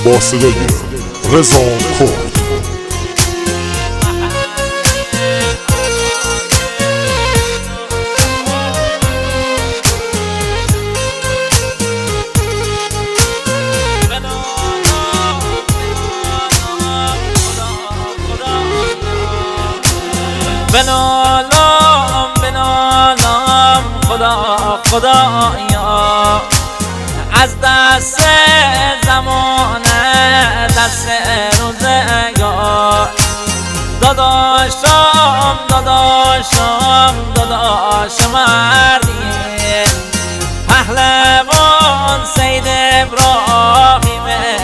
با صدای رضا کرد. بنالم بنالم خدا خدایا، از دست زمانه دست روزگار، داداشم داداشم داداش مردی، پهلوان سید ابراهیم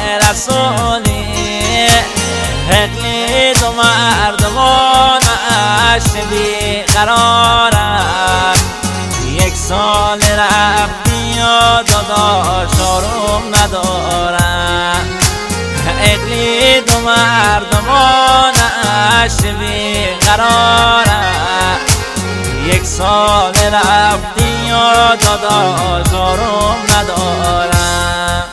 رسولی، اقلید و مردمانش بیقرارن، یک سال رفتی و داداش آروم ندارن، اقلید و مردمانش بیقرارن، یک سال رفتی و داداش آروم ندارن.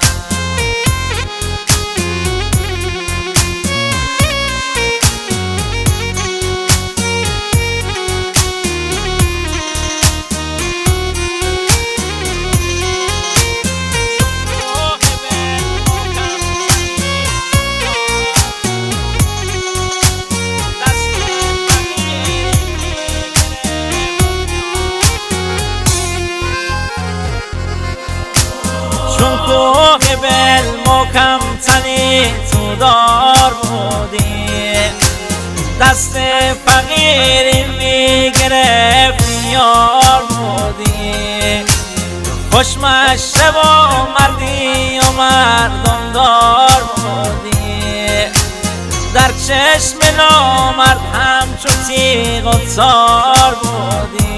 چون کوه بل محکم تنی تو دار بودی، دست فقیری میگرفتی یار بودی، خوشمشرب و مردی و مردم دار بودی، در چشم نامرد همچو تیغ و تار بودی،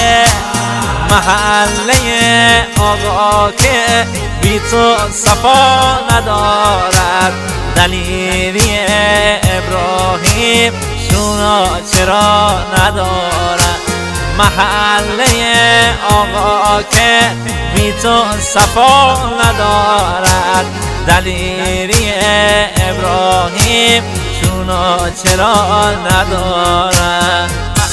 محله آقا که بی تو صفا ندارد، دلیری ابراهیم شونا چرا ندارد، محله آقا که بی تو صفا ندارد، دلیری ابراهیم شونا چرا ندارد.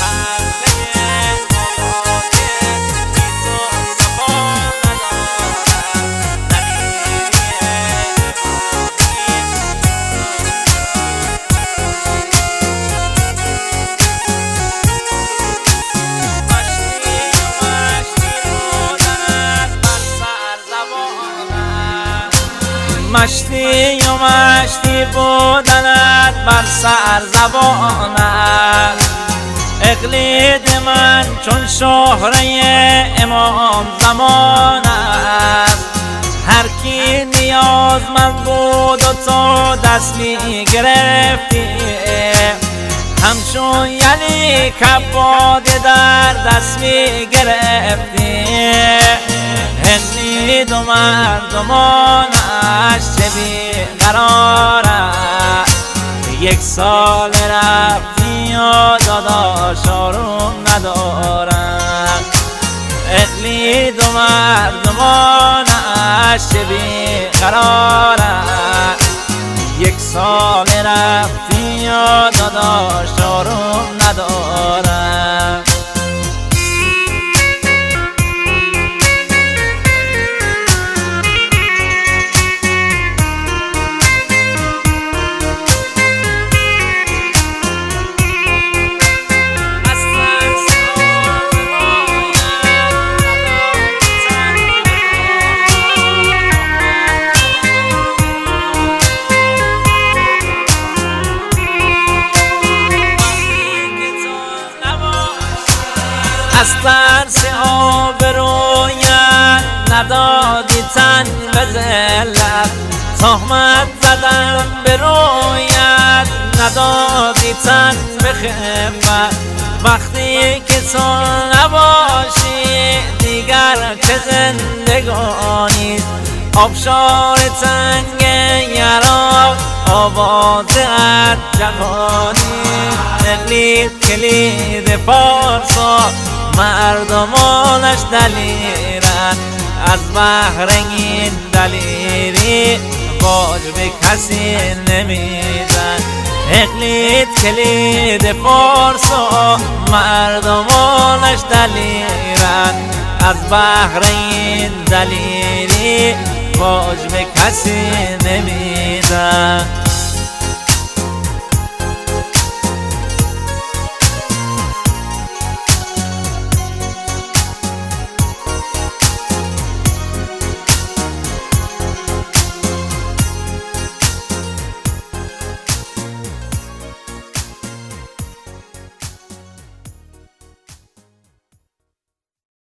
مشتی و مشتی بودنت بر سر زبانت، اقلید من چون شهره امام زمان است، هر کی نیازمند بود و تو دست می گرفتی، همچون یعنی کباد در دست می گرفتی، اقلید و مردمانش چه بیقراره، یک سال رفتی و داداش آروم ندارن، اقلید و مردمانش چه بیقراره، یک سال رفتی و داداش آروم ندارن. از ترس آبرویت ندادی تن به ذلت، تهمت زدم به رویت ندادی تن به خفت، وقتی که تو نباشی دیگر چه زندگانی، آبشار تنگ یرا آوازت جوانی، اقلید کلید پارسا مردمانش دلیرن، از بحر این دلیری باج به کسی نمیدن. اقلید کلید فارس و مردمانش دلیرن، از بحر این دلیری باج به کسی نمیدن.